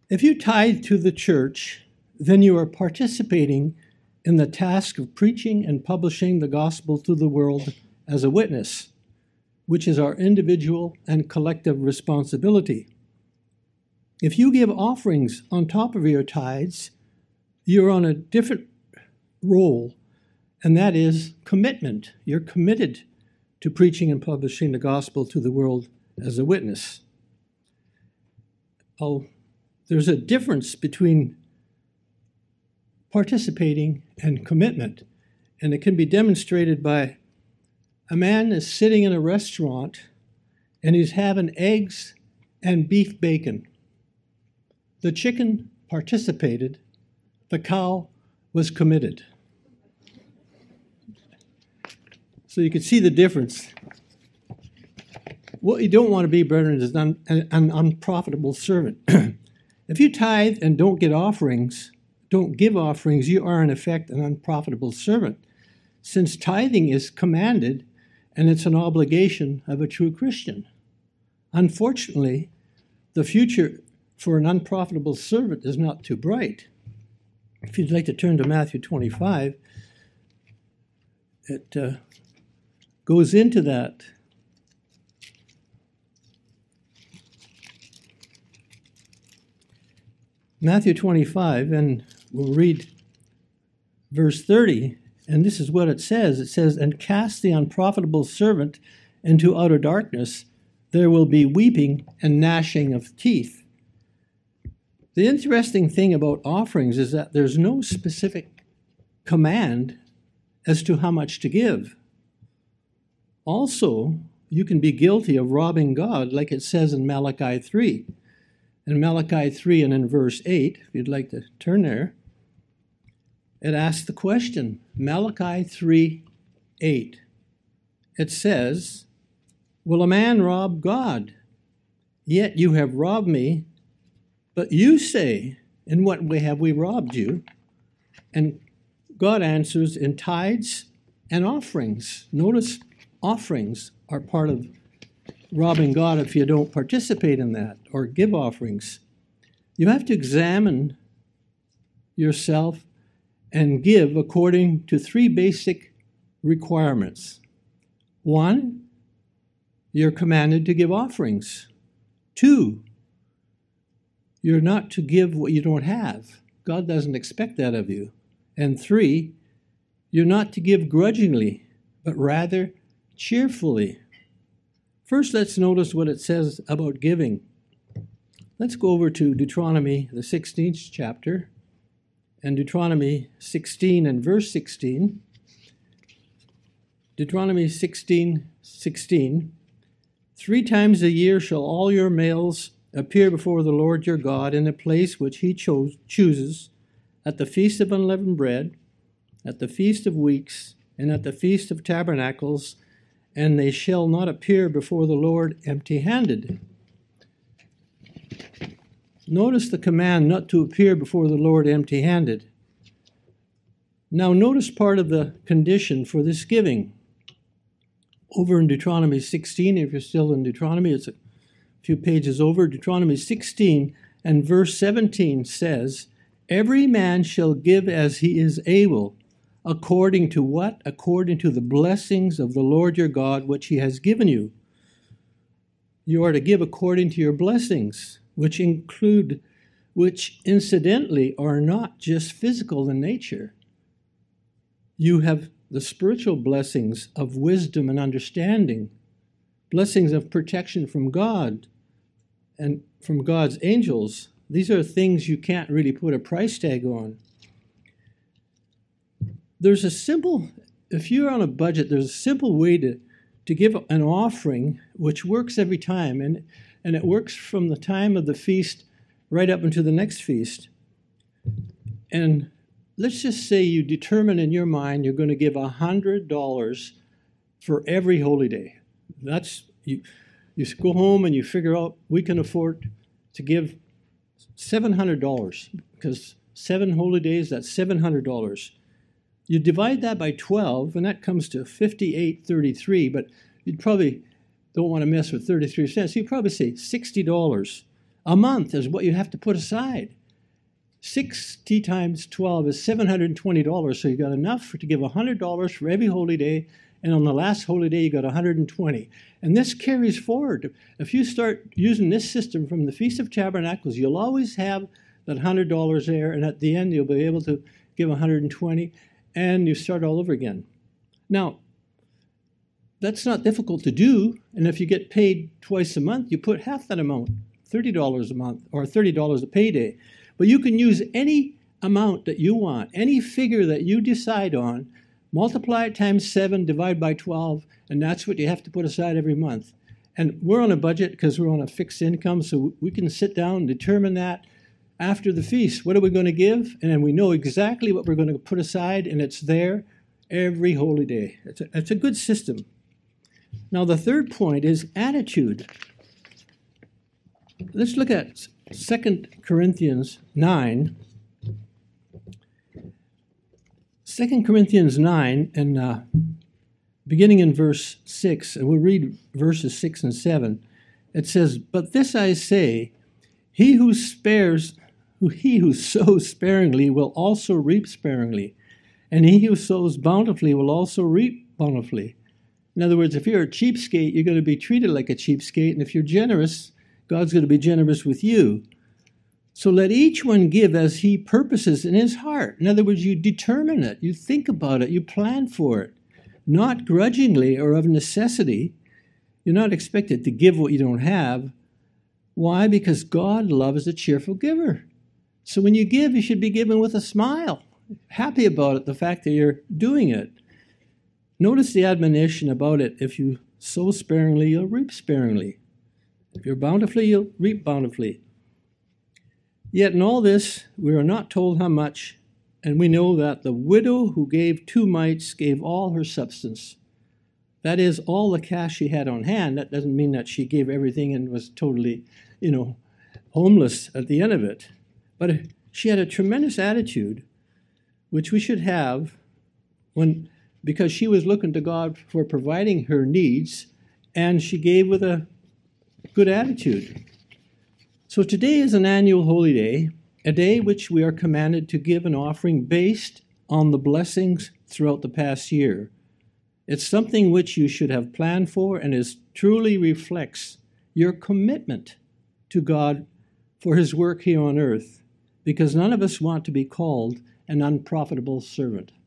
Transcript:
If you tithe to the church, then you are participating in the task of preaching and publishing the gospel to the world as a witness, which is our individual and collective responsibility. If you give offerings on top of your tithes, you're on a different role, and that is commitment. You're committed to preaching and publishing the gospel to the world as a witness. There's a difference between participating and commitment, and it can be demonstrated by a man is sitting in a restaurant and he's having eggs and beef bacon. The chicken participated, the cow was committed. So you can see the difference. What you don't want to be, brethren, is an unprofitable servant. If you tithe and don't give offerings, you are in effect an unprofitable servant, since tithing is commanded and it's an obligation of a true Christian. Unfortunately, the future for an unprofitable servant is not too bright. If you'd like to turn to Matthew 25, it goes into that. Matthew 25, and we'll read verse 30, and this is what it says. It says, "And cast the unprofitable servant into outer darkness. There will be weeping and gnashing of teeth." The interesting thing about offerings is that there's no specific command as to how much to give. Also, you can be guilty of robbing God, like it says in Malachi 3. In Malachi 3 and in verse 8, if you'd like to turn there, it asks the question, Malachi 3:8. It says, "Will a man rob God? Yet you have robbed me. But you say, in what way have we robbed you?" And God answers, in tithes and offerings. Notice offerings are part of robbing God if you don't participate in that or give offerings. You have to examine yourself and give according to three basic requirements. 1, you're commanded to give offerings. 2, you're not to give what you don't have. God doesn't expect that of you. And 3, you're not to give grudgingly, but rather cheerfully. First, let's notice what it says about giving. Let's go over to Deuteronomy, the 16th chapter, and Deuteronomy 16 and verse 16. Deuteronomy 16:16. 3 times a year shall all your males appear before the Lord your God in a place which he chooses, at the feast of unleavened bread, at the feast of weeks, and at the feast of tabernacles, and they shall not appear before the Lord empty-handed. Notice the command not to appear before the Lord empty-handed. Now notice part of the condition for this giving. Over in Deuteronomy 16, if you're still in Deuteronomy, it's a few pages over. Deuteronomy 16 and verse 17 says, "Every man shall give as he is able." According to what? According to the blessings of the Lord your God, which he has given you. You are to give according to your blessings, which incidentally are not just physical in nature. You have the spiritual blessings of wisdom and understanding, blessings of protection from God and from God's angels. These are things you can't really put a price tag on. There's a simple, if you're on a budget, there's a simple way to give an offering which works every time, and it works from the time of the feast right up into the next feast. And let's just say you determine in your mind you're going to give $100 for every holy day. That's you go home and you figure out we can afford to give $700 because 7 holy days, that's $700. You divide that by 12, and that comes to $58.33, but you probably don't want to mess with 33 cents. You'd probably say $60 A month is what you have to put aside. 60 times 12 is $720, so you got enough to give $100 for every holy day, and on the last holy day you got $120. And this carries forward. If you start using this system from the Feast of Tabernacles, you'll always have that $100 there, and at the end you'll be able to give $120, and you start all over again. Now, that's not difficult to do, and if you get paid twice a month, you put half that amount, $30 a month, or $30 a payday. But you can use any amount that you want, any figure that you decide on, multiply it times 7, divide by 12, and that's what you have to put aside every month. And we're on a budget because we're on a fixed income, so we can sit down and determine that after the feast. What are we going to give? And then we know exactly what we're going to put aside, and it's there every holy day. It's a good system. Now, the third point is attitude. Let's look at 2 Corinthians 9. 2 Corinthians 9, and beginning in verse 6, and we'll read verses 6 and 7. It says, "But this I say, he who sows sparingly will also reap sparingly, and he who sows bountifully will also reap bountifully." In other words, if you're a cheapskate, you're going to be treated like a cheapskate, and if you're generous, God's going to be generous with you. So let each one give as he purposes in his heart. In other words, you determine it, you think about it, you plan for it, not grudgingly or of necessity. You're not expected to give what you don't have. Why? Because God loves a cheerful giver. So when you give, you should be giving with a smile, happy about it, the fact that you're doing it. Notice the admonition about it. If you sow sparingly, you'll reap sparingly. If you're bountifully, you'll reap bountifully. Yet in all this, we are not told how much, and we know that the widow who gave 2 mites gave all her substance. That is, all the cash she had on hand. That doesn't mean that she gave everything and was totally, homeless at the end of it. But she had a tremendous attitude, which we should have because she was looking to God for providing her needs, and she gave with a good attitude. So today is an annual holy day, a day which we are commanded to give an offering based on the blessings throughout the past year. It's something which you should have planned for and truly reflects your commitment to God for his work here on earth, because none of us want to be called an unprofitable servant.